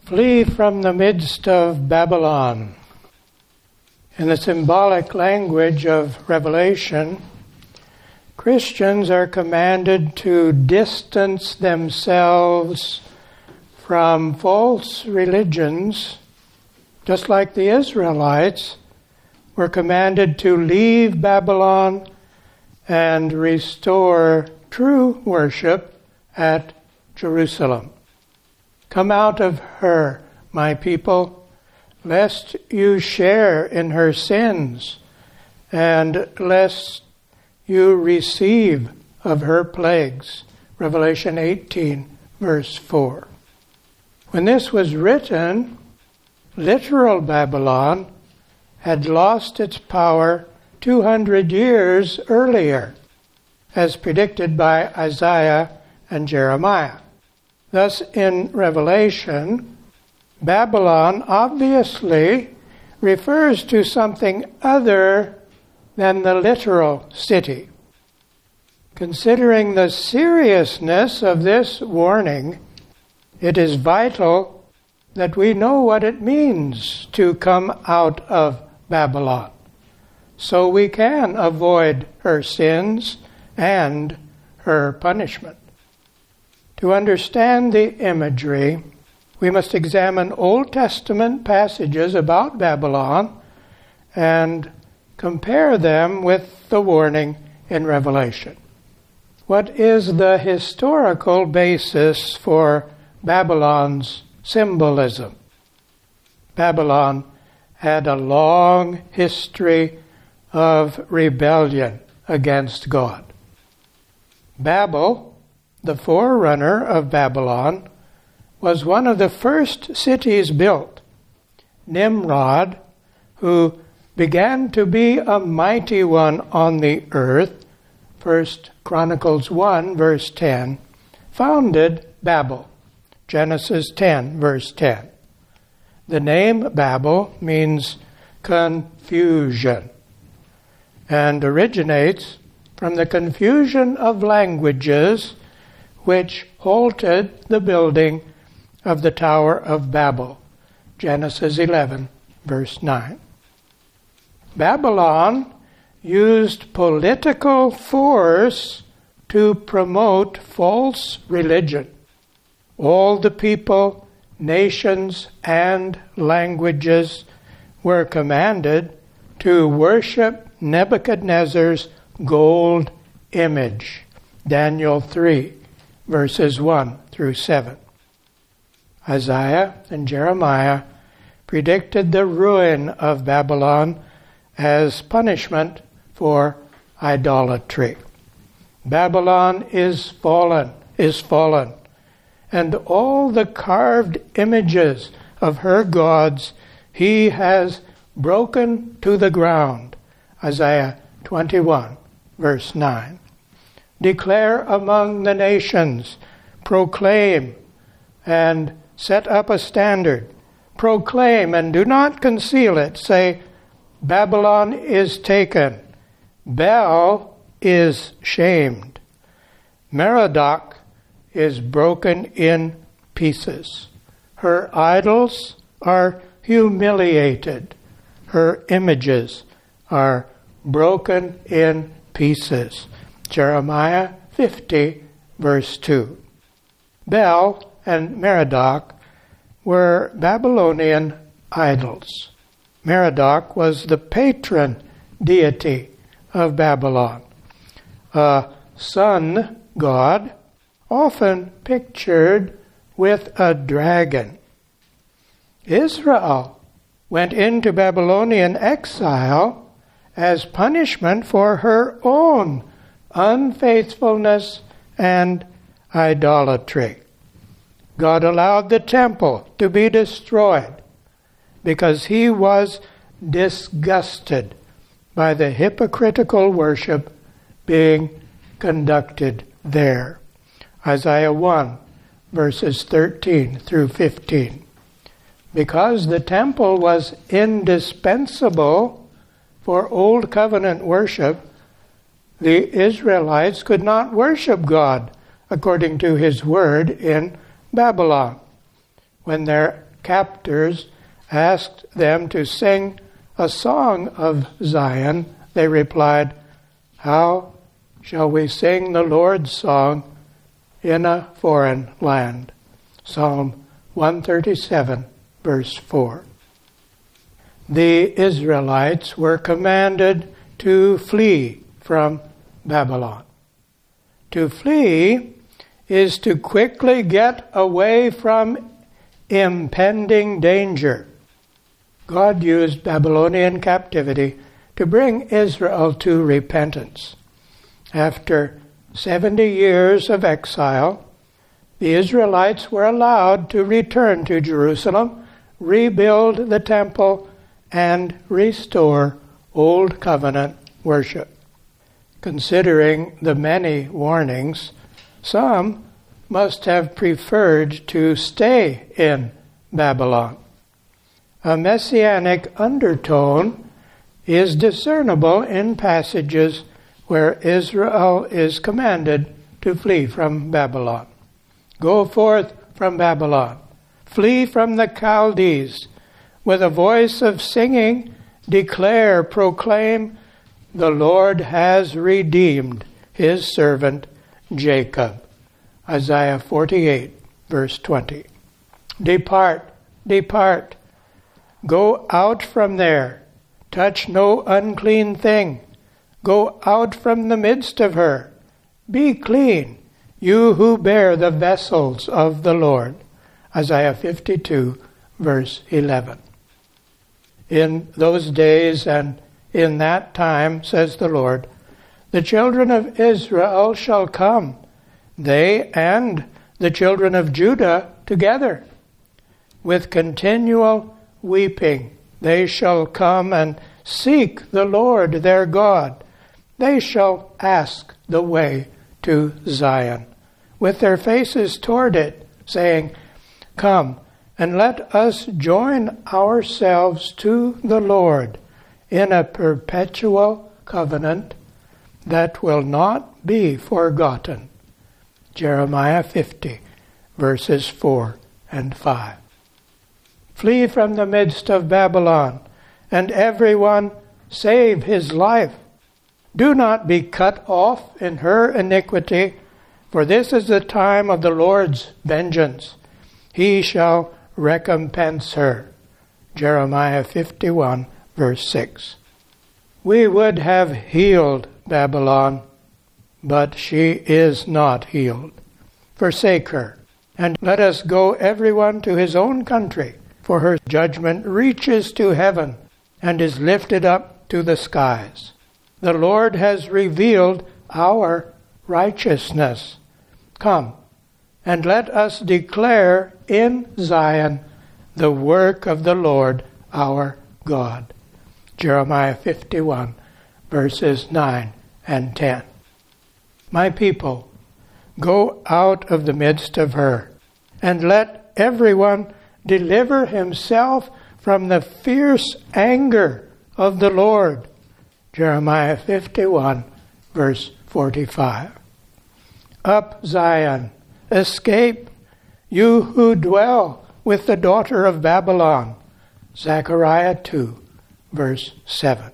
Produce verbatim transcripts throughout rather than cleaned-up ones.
Flee from the midst of Babylon. In the symbolic language of Revelation, Christians are commanded to distance themselves from false religions, just like the Israelites were commanded to leave Babylon and restore true worship at Jerusalem. Come out of her, my people, lest you share in her sins, and lest you receive of her plagues. Revelation eighteen, verse four. When this was written, literal Babylon had lost its power two hundred years earlier, as predicted by Isaiah and Jeremiah. Thus, in Revelation, Babylon obviously refers to something other than the literal city. Considering the seriousness of this warning, it is vital that we know what it means to come out of Babylon, so we can avoid her sins and her punishment. To understand the imagery, we must examine Old Testament passages about Babylon and compare them with the warning in Revelation. What is the historical basis for Babylon's symbolism? Babylon had a long history of rebellion against God. Babel, the forerunner of Babylon, was one of the first cities built. Nimrod, who began to be a mighty one on the earth, First Chronicles one, verse ten, founded Babel, Genesis ten, verse ten. The name Babel means confusion and originates from the confusion of languages which halted the building of the Tower of Babel, Genesis eleven, verse nine. Babylon used political force to promote false religion. All the people, nations, and languages were commanded to worship Nebuchadnezzar's gold image, Daniel three, verses one through seven. Isaiah and Jeremiah predicted the ruin of Babylon as punishment for idolatry. Babylon is fallen, is fallen, and all the carved images of her gods he has broken to the ground. Isaiah twenty-one, verse nine. Declare among the nations, proclaim and set up a standard. Proclaim and do not conceal it. Say, Babylon is taken. Bel is shamed. Merodach is broken in pieces. Her idols are humiliated. Her images are broken in pieces. Jeremiah fifty, verse two. Bel and Merodach were Babylonian idols. Merodach was the patron deity of Babylon, a sun god often pictured with a dragon. Israel went into Babylonian exile as punishment for her own unfaithfulness and idolatry. God allowed the temple to be destroyed because he was disgusted by the hypocritical worship being conducted there. Isaiah one, verses thirteen through fifteen. Because the temple was indispensable for Old Covenant worship, the Israelites could not worship God according to his word in Babylon. When their captors asked them to sing a song of Zion, they replied, "How shall we sing the Lord's song in a foreign land?" Psalm one thirty-seven, verse four. The Israelites were commanded to flee from Babylon. To flee is to quickly get away from impending danger. God used Babylonian captivity to bring Israel to repentance. After seventy years of exile, the Israelites were allowed to return to Jerusalem, rebuild the temple, and restore Old Covenant worship. Considering the many warnings, some must have preferred to stay in Babylon. A messianic undertone is discernible in passages where Israel is commanded to flee from Babylon. Go forth from Babylon, flee from the Chaldees, with a voice of singing, declare, proclaim, the Lord has redeemed his servant Jacob. Isaiah forty-eight, verse twenty. Depart, depart, go out from there, touch no unclean thing, go out from the midst of her, be clean, you who bear the vessels of the Lord. Isaiah fifty-two, verse eleven. In those days and in that time, says the Lord, the children of Israel shall come, they and the children of Judah together. With continual weeping they shall come and seek the Lord their God. They shall ask the way to Zion, with their faces toward it, saying, Come, and let us join ourselves to the Lord in a perpetual covenant that will not be forgotten. Jeremiah fifty, verses four and five. Flee from the midst of Babylon, and everyone save his life. Do not be cut off in her iniquity, for this is the time of the Lord's vengeance. He shall recompense her. Jeremiah fifty-one, verse six. We would have healed Babylon, but she is not healed. Forsake her, and let us go everyone to his own country, for her judgment reaches to heaven and is lifted up to the skies. The Lord has revealed our righteousness. Come, and let us declare in Zion the work of the Lord our God. Jeremiah fifty-one, verses nine and ten. My people, go out of the midst of her, and let everyone deliver himself from the fierce anger of the Lord. Jeremiah fifty-one, verse forty-five. Up, Zion, escape, you who dwell with the daughter of Babylon. Zechariah two, verse seven.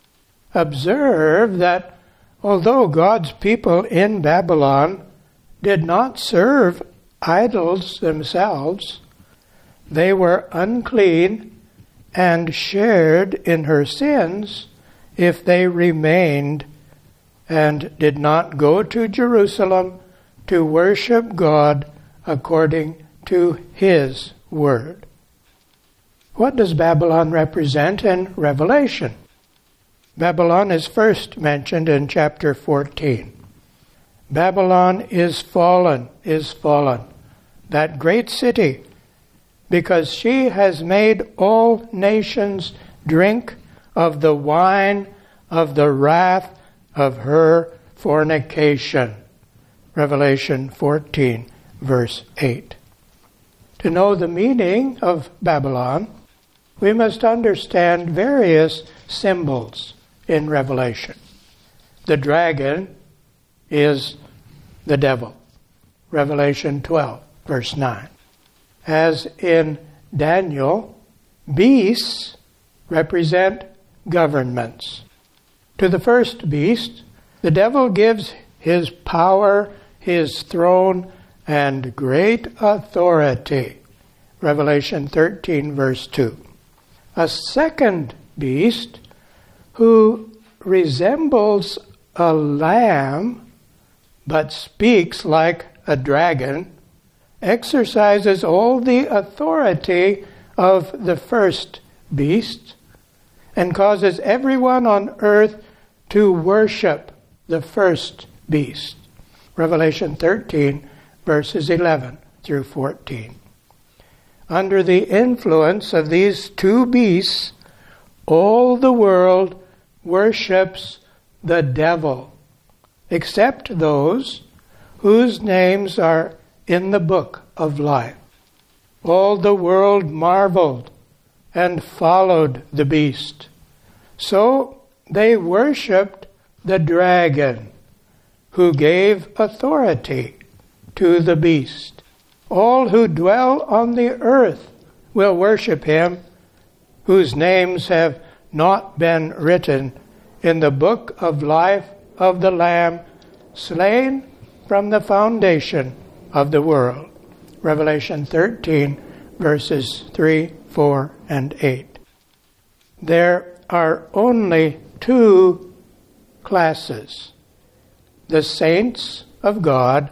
Observe that although God's people in Babylon did not serve idols themselves, they were unclean and shared in her sins if they remained and did not go to Jerusalem to worship God according to His Word. What does Babylon represent in Revelation? Babylon is first mentioned in chapter fourteen. Babylon is fallen, is fallen, that great city, because she has made all nations drink of the wine of the wrath of her fornication. Revelation fourteen, verse eight. To know the meaning of Babylon, we must understand various symbols in Revelation. The dragon is the devil. Revelation twelve, verse nine. As in Daniel, beasts represent governments. To the first beast, the devil gives his power, his throne, and great authority. Revelation thirteen, verse two. A second beast, who resembles a lamb but speaks like a dragon, exercises all the authority of the first beast and causes everyone on earth to worship the first beast. Revelation thirteen, verses eleven through fourteen. Under the influence of these two beasts, all the world worships the devil, except those whose names are in the book of life. All the world marveled and followed the beast. So they worshipped the dragon, who gave authority to the beast. All who dwell on the earth will worship him, whose names have not been written in the book of life of the Lamb, slain from the foundation of the world. Revelation thirteen, verses three, four, and eight. There are only two classes: the saints of God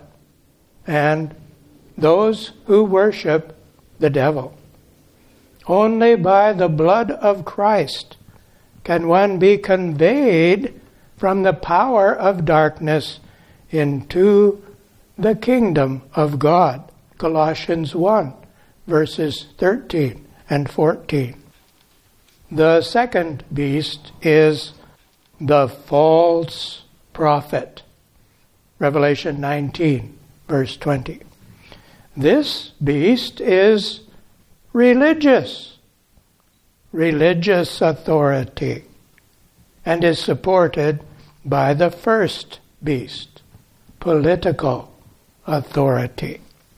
and those who worship the devil. Only by the blood of Christ can one be conveyed from the power of darkness into the kingdom of God. Colossians one, verses thirteen and fourteen. The second beast is the false prophet. Revelation nineteen, verse twenty. This beast is religious, religious authority, and is supported by the first beast, political authority.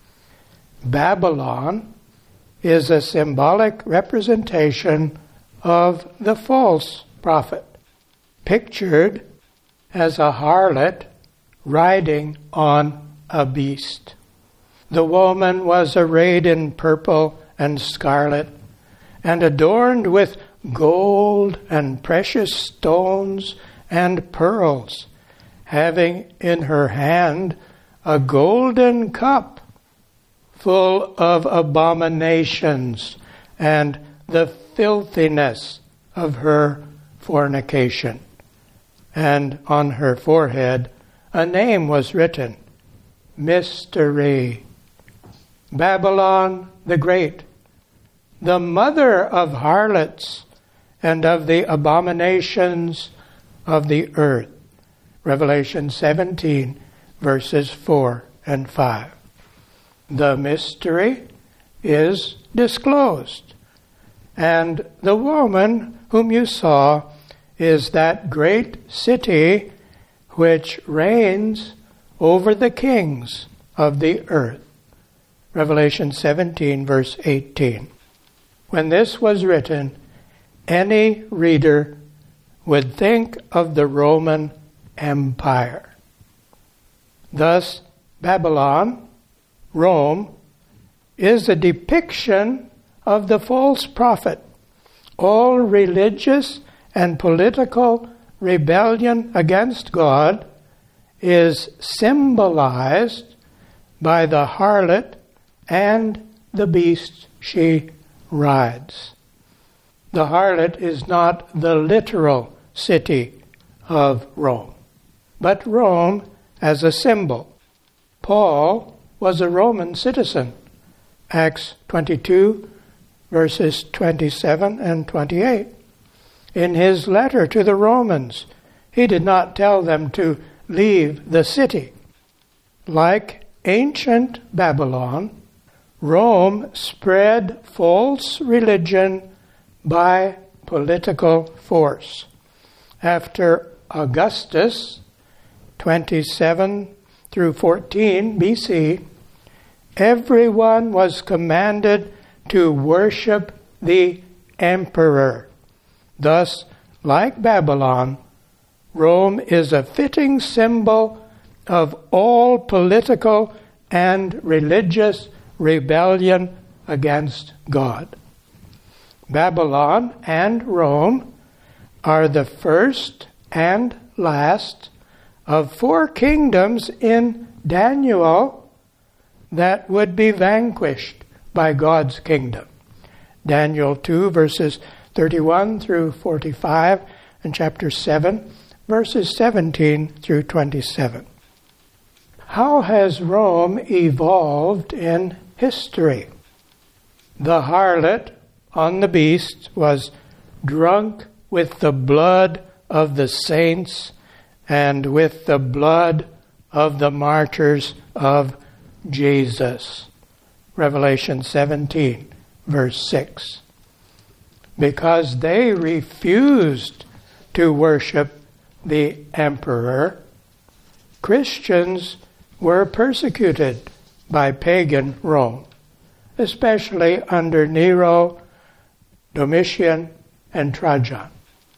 Babylon is a symbolic representation of the false prophet, pictured as a harlot riding on a beast. The woman was arrayed in purple and scarlet, and adorned with gold and precious stones and pearls, having in her hand a golden cup full of abominations and the filthiness of her fornication. And on her forehead a name was written, Mystery, Babylon the Great, the mother of harlots and of the abominations of the earth. Revelation seventeen, verses four and five. The mystery is disclosed, and the woman whom you saw is that great city which reigns over the kings of the earth. Revelation seventeen, verse eighteen. When this was written, any reader would think of the Roman Empire. Thus, Babylon, Rome, is a depiction of the false prophet. All religious and political rebellion against God is symbolized by the harlot and the beast she rides. The harlot is not the literal city of Rome, but Rome as a symbol. Paul was a Roman citizen. Acts twenty-two, verses twenty-seven and twenty-eight. In his letter to the Romans, he did not tell them to leave the city. Like ancient Babylon, Rome spread false religion by political force. After Augustus, twenty-seven through fourteen B C, everyone was commanded to worship the emperor. Thus, like Babylon, Rome is a fitting symbol of all political and religious rebellion against God. Babylon and Rome are the first and last of four kingdoms in Daniel that would be vanquished by God's kingdom. Daniel two, verses thirty-one through forty-five, and chapter seven, verses seventeen through twenty-seven. How has Rome evolved in history? The harlot on the beast was drunk with the blood of the saints and with the blood of the martyrs of Jesus. Revelation seventeen, verse six. Because they refused to worship the emperor, Christians were persecuted by pagan Rome, especially under Nero, Domitian, and Trajan.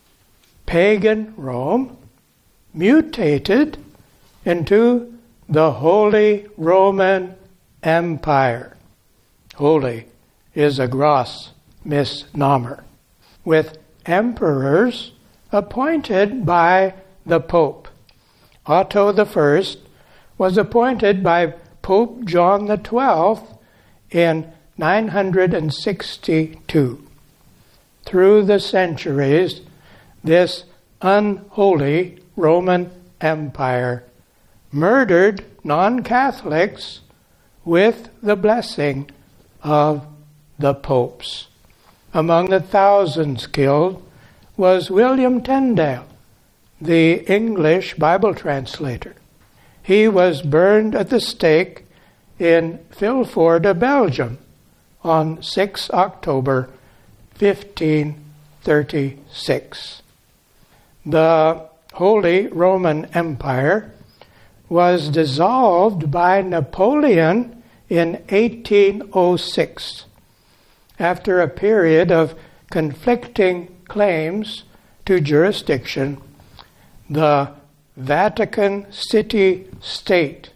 Pagan Rome mutated into the Holy Roman Empire. Holy is a gross misnomer, with emperors appointed by the Pope. Otto the First was appointed by Pope John the Twelfth in nine hundred sixty-two. Through the centuries, this unholy Roman Empire murdered non-Catholics with the blessing of the popes. Among the thousands killed was William Tyndale, the English Bible translator. He was burned at the stake in Vilvoorde, Belgium, on the sixth of October, fifteen thirty-six. The Holy Roman Empire was dissolved by Napoleon in eighteen oh six, after a period of conflicting claims to jurisdiction. The Vatican City-State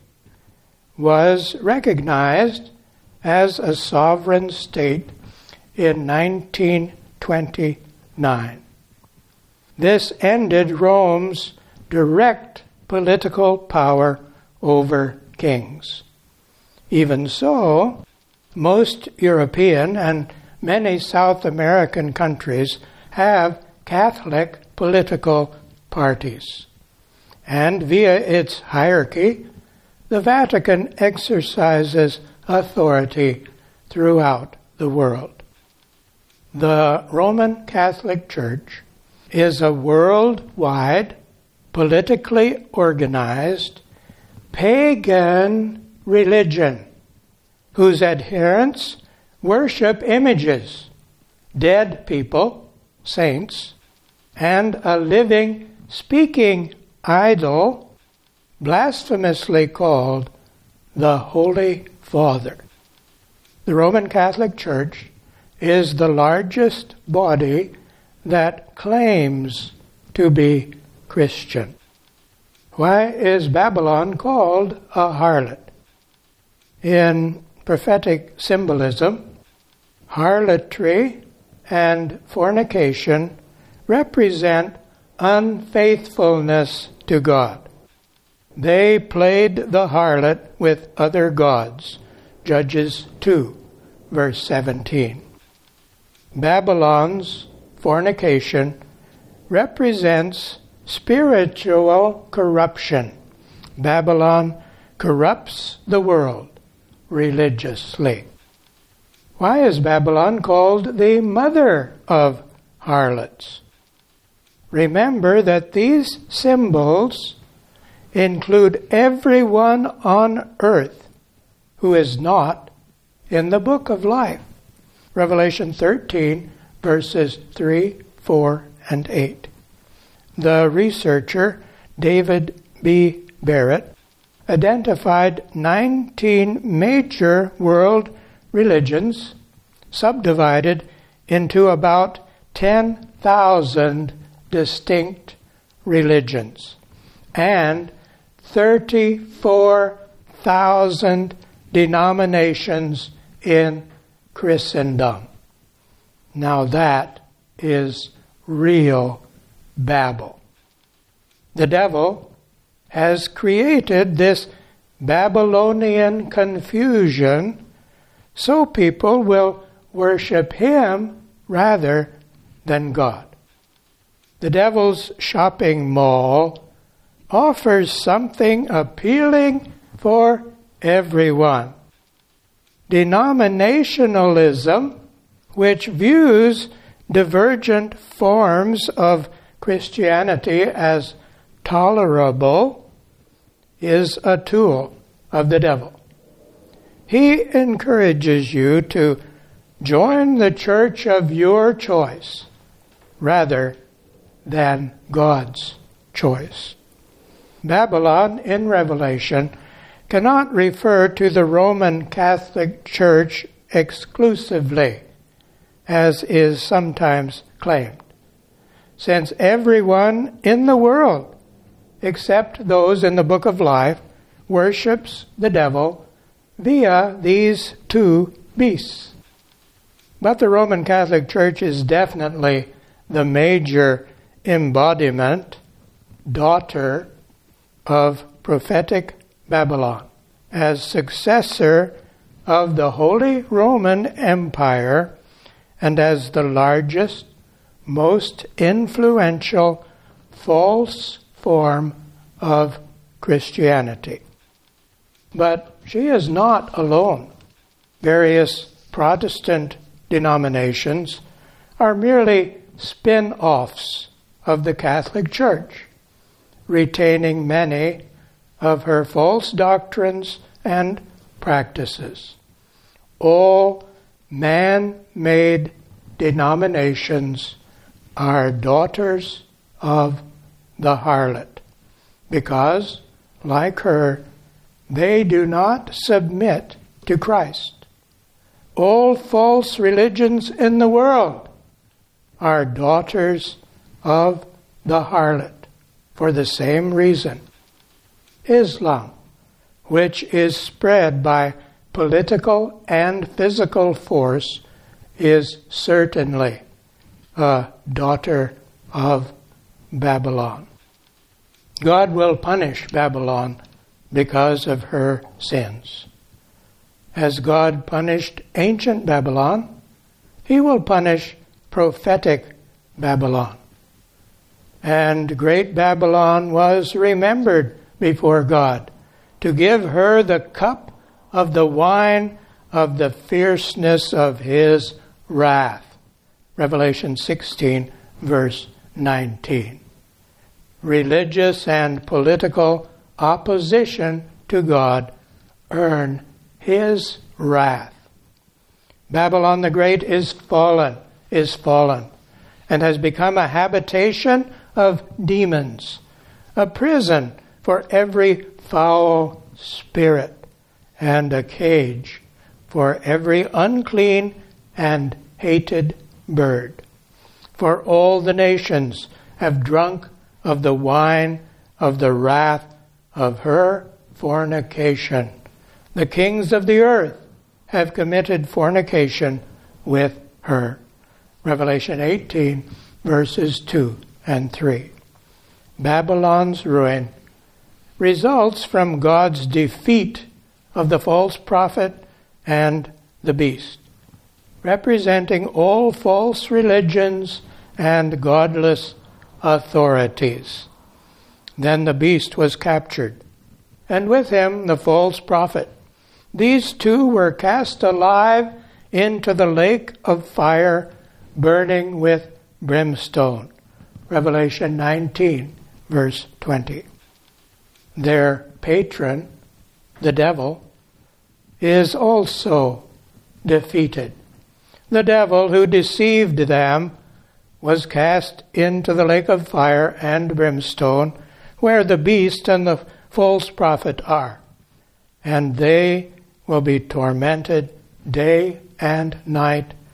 was recognized as a sovereign state in nineteen twenty-nine. This ended Rome's direct political power over kings. Even so, most European and many South American countries have Catholic political parties. And via its hierarchy, the Vatican exercises authority throughout the world. The Roman Catholic Church is a worldwide, politically organized, pagan religion whose adherents worship images, dead people, saints, and a living, speaking idol, blasphemously called the Holy Father. The Roman Catholic Church is the largest body that claims to be Christian. Why is Babylon called a harlot? In prophetic symbolism, harlotry and fornication represent unfaithfulness to God. They played the harlot with other gods. Judges two, verse seventeen. Babylon's fornication represents spiritual corruption. Babylon corrupts the world religiously. Why is Babylon called the mother of harlots? Remember that these symbols include everyone on earth who is not in the book of life. Revelation thirteen, verses three, four, and eight. The researcher David B. Barrett identified nineteen major world religions subdivided into about ten thousand distinct religions and thirty-four thousand denominations in Christendom. Now that is real Babel. The devil has created this Babylonian confusion so people will worship him rather than God. The devil's shopping mall offers something appealing for everyone. Denominationalism, which views divergent forms of Christianity as tolerable, is a tool of the devil. He encourages you to join the church of your choice rather than God's choice. Babylon in Revelation cannot refer to the Roman Catholic Church exclusively, as is sometimes claimed, since everyone in the world, except those in the Book of Life, worships the devil via these two beasts. But the Roman Catholic Church is definitely the major embodiment, daughter of prophetic Babylon, as successor of the Holy Roman Empire and as the largest, most influential false form of Christianity. But she is not alone. Various Protestant denominations are merely spin-offs of the Catholic Church, retaining many of her false doctrines and practices. All man-made denominations are daughters of the harlot, because, like her, they do not submit to Christ. All false religions in the world are daughters of the harlot for the same reason. Islam, which is spread by political and physical force, is certainly a daughter of Babylon. God will punish Babylon because of her sins. As God punished ancient Babylon, he will punish prophetic Babylon. And great Babylon was remembered before God to give her the cup of the wine of the fierceness of his wrath. Revelation sixteen, verse nineteen. Religious and political opposition to God earn his wrath. Babylon the Great is fallen, is fallen, and has become a habitation of demons, a prison for every foul spirit, and a cage for every unclean and hated bird. For all the nations have drunk of the wine of the wrath of her fornication. The kings of the earth have committed fornication with her. Revelation eighteen, verses two and three. Babylon's ruin results from God's defeat of the false prophet and the beast, representing all false religions and godless authorities. Then the beast was captured, and with him the false prophet. These two were cast alive into the lake of fire, burning with brimstone. Revelation nineteen, verse twenty. Their patron, the devil, is also defeated. The devil who deceived them was cast into the lake of fire and brimstone, where the beast and the false prophet are, and they will be tormented day and night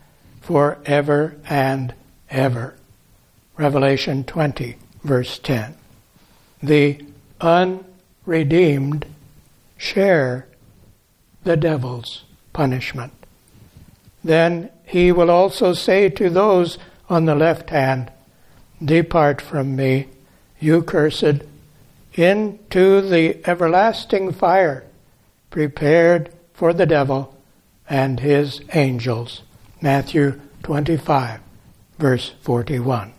forever and ever. Revelation twenty, verse ten. The unredeemed share the devil's punishment. Then he will also say to those on the left hand, "Depart from me, you cursed, into the everlasting fire, prepared for the devil and his angels." Matthew twenty-five, verse forty-one.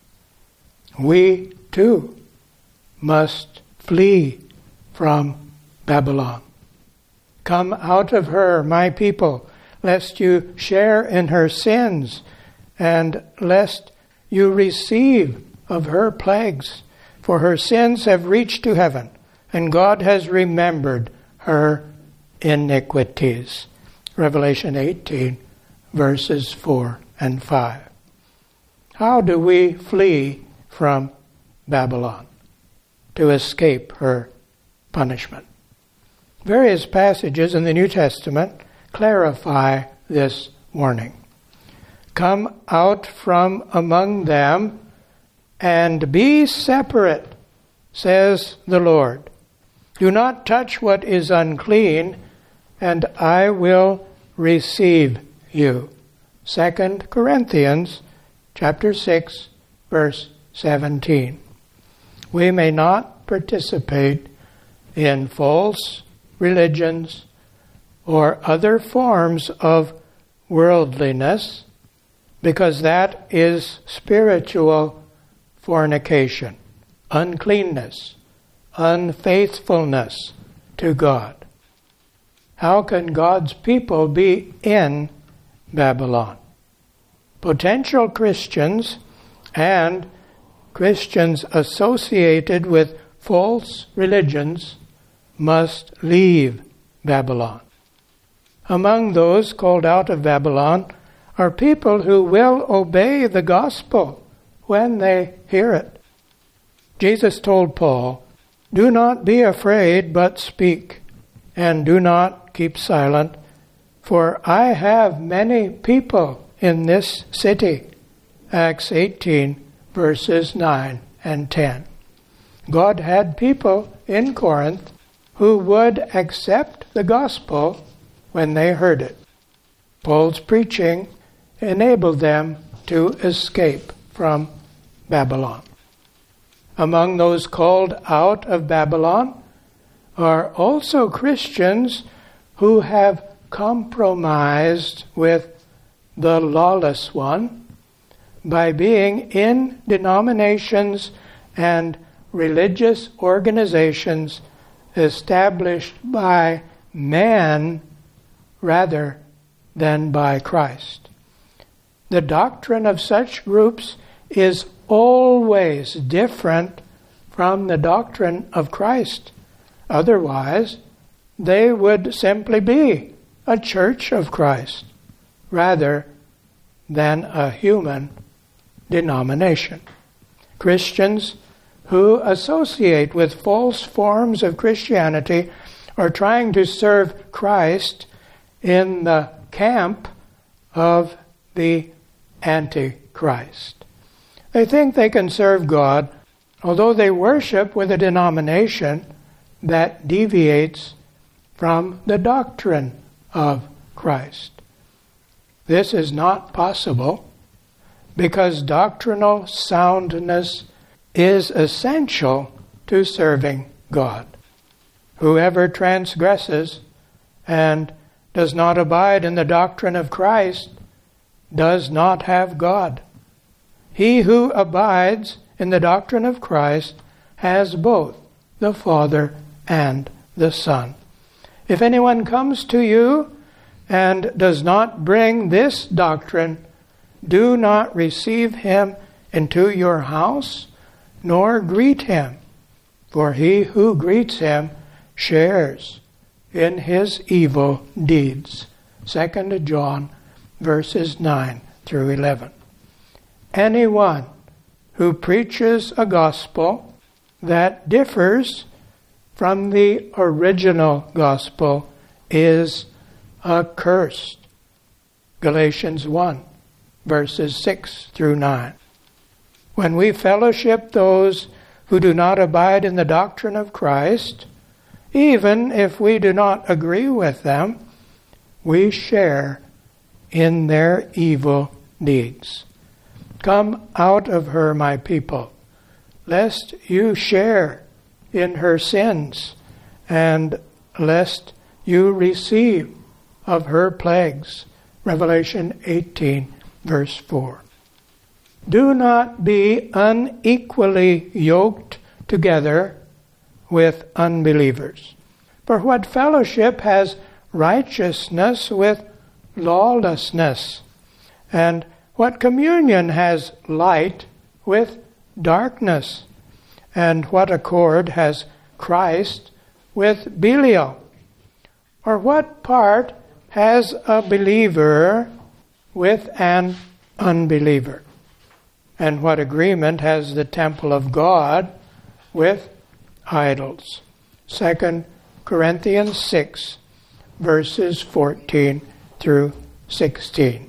We, too, must flee from Babylon. "Come out of her, my people, lest you share in her sins, and lest you receive of her plagues. For her sins have reached to heaven, and God has remembered her iniquities." Revelation eighteen, verses four and five. How do we flee from Babylon to escape her punishment? Various passages in the New Testament clarify this warning. "Come out from among them and be separate, says the Lord. Do not touch what is unclean, and I will receive you." Second Corinthians chapter six, verse seventeen. We may not participate in false religions or other forms of worldliness, because that is spiritual fornication, uncleanness, unfaithfulness to God. How can God's people be in Babylon? Potential Christians and Christians associated with false religions must leave Babylon. Among those called out of Babylon are people who will obey the gospel when they hear it. Jesus told Paul, "Do not be afraid, but speak, and do not keep silent, for I have many people in this city." Acts eighteen, verses nine and ten. God had people in Corinth who would accept the gospel when they heard it. Paul's preaching enabled them to escape from Babylon. Among those called out of Babylon are also Christians who have compromised with the lawless one by being in denominations and religious organizations established by man rather than by Christ. The doctrine of such groups is always different from the doctrine of Christ. Otherwise, they would simply be a church of Christ rather than a human denomination. Christians who associate with false forms of Christianity are trying to serve Christ in the camp of the Antichrist. They think they can serve God, although they worship with a denomination that deviates from the doctrine of Christ. This is not possible because doctrinal soundness is essential to serving God. Whoever transgresses and does not abide in the doctrine of Christ does not have God. He who abides in the doctrine of Christ has both the Father and the Son. If anyone comes to you and does not bring this doctrine, do not receive him into your house, nor greet him, for he who greets him shares in his evil deeds. Second John, verses nine through eleven. Anyone who preaches a gospel that differs from the original gospel is accursed. Galatians one, verses six through nine. When we fellowship those who do not abide in the doctrine of Christ, even if we do not agree with them, we share in their evil deeds. Come out of her, my people, lest you share in her sins, and lest you receive of her plagues. Revelation eighteen, verse four. Do not be unequally yoked together with unbelievers. For what fellowship has righteousness with lawlessness? And what communion has light with darkness? And what accord has Christ with Belial? Or what part has a believer with an unbeliever? And what agreement has the temple of God with idols? Second Corinthians six, verses fourteen through sixteen.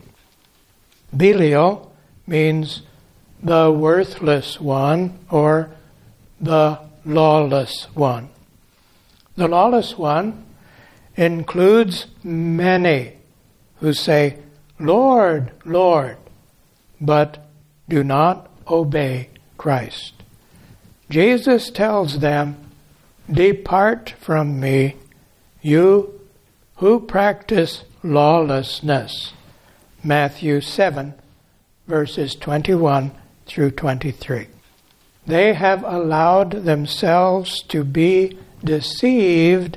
Belial means the worthless one or the lawless one. The lawless one includes many who say, Lord, Lord, but do not obey Christ. Jesus tells them, Depart from me, you who practice lawlessness. Matthew seven, verses twenty-one through twenty-three. They have allowed themselves to be deceived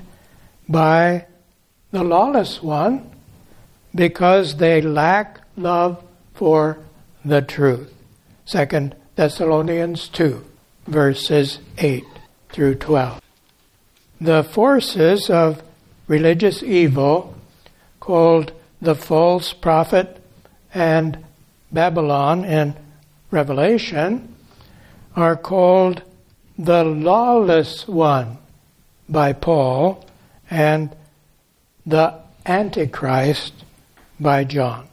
by the lawless one because they lack love for the truth. Second Thessalonians two, verses eight through twelve. The forces of religious evil, called the false prophet and Babylon in Revelation, are called the lawless one by Paul and the Antichrist by John.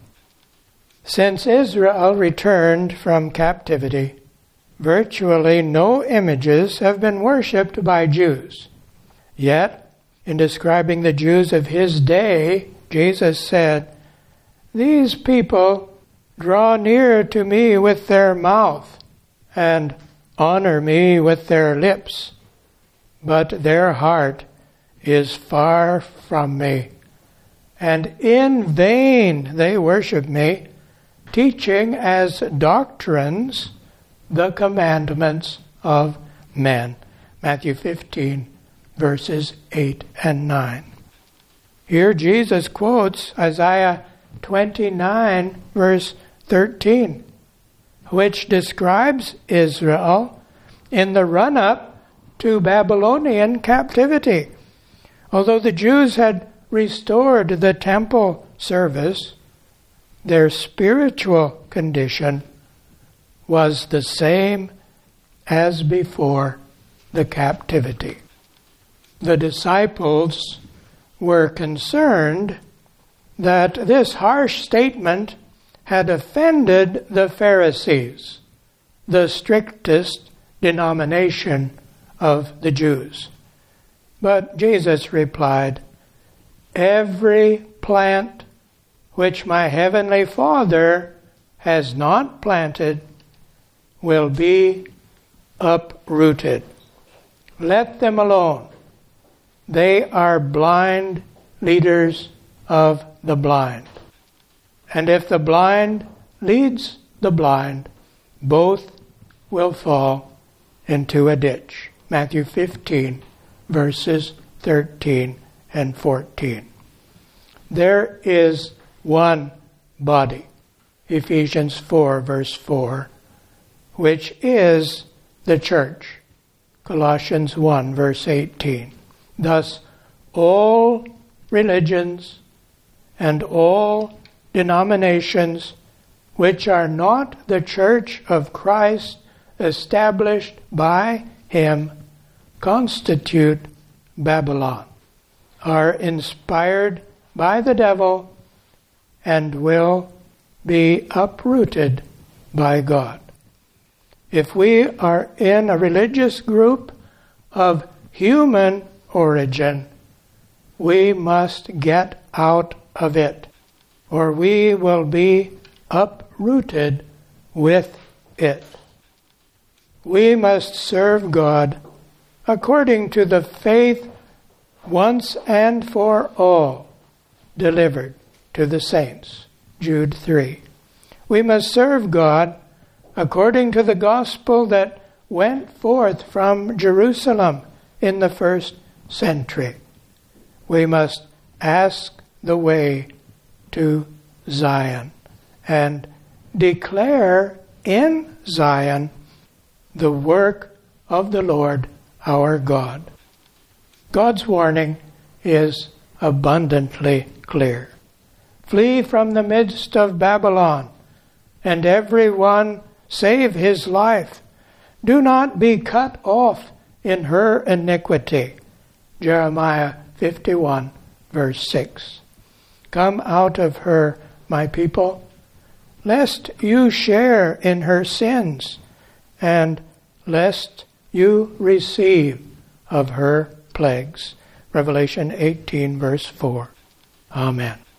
Since Israel returned from captivity, virtually no images have been worshipped by Jews. Yet, in describing the Jews of his day, Jesus said, These people draw near to me with their mouth and honor me with their lips, but their heart is far from me, and in vain they worship me, teaching as doctrines the commandments of men. Matthew fifteen, verses eight and nine. Here Jesus quotes Isaiah twenty-nine, verse thirteen, which describes Israel in the run-up to Babylonian captivity. Although the Jews had restored the temple service, their spiritual condition was the same as before the captivity. The disciples were concerned that this harsh statement had offended the Pharisees, the strictest denomination of the Jews. But Jesus replied, Every plant which my heavenly Father has not planted will be uprooted. Let them alone. They are blind leaders of the blind. And if the blind leads the blind, both will fall into a ditch. Matthew fifteen, verses thirteen and fourteen. There is one body, Ephesians four, verse four, which is the church, Colossians one, verse eighteen. Thus, all religions and all denominations which are not the church of Christ established by Him constitute Babylon, are inspired by the devil, and will be uprooted by God. If we are in a religious group of human origin, we must get out of it, or we will be uprooted with it. We must serve God according to the faith once and for all delivered to the saints. Jude three. We must serve God according to the gospel that went forth from Jerusalem in the first century. We must ask the way to Zion and declare in Zion the work of the Lord our God. God's warning is abundantly clear. Flee from the midst of Babylon, and every one save his life. Do not be cut off in her iniquity. Jeremiah fifty-one, verse six. Come out of her, my people, lest you share in her sins, and lest you receive of her plagues. Revelation eighteen, verse four. Amen.